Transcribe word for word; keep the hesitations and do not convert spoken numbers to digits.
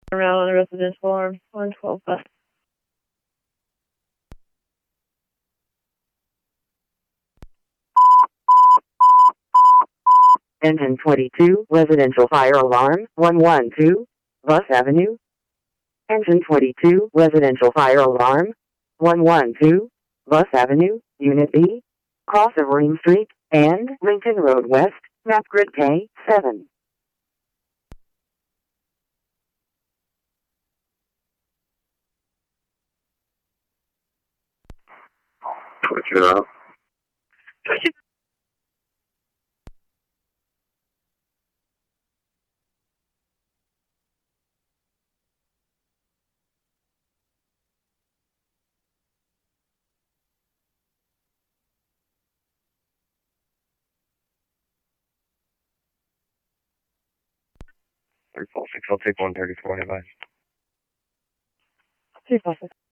Around on the residential arm, one twelve bus. Engine twenty-two, residential fire alarm, one one two, Bus Avenue. Engine twenty-two, residential fire alarm, one one two, Bus Avenue, Unit B, cross of Ream Street, and Lincoln Road West, map grid K seven. Switch it up. three four six, I'll take one thirty-four, advice. three four six.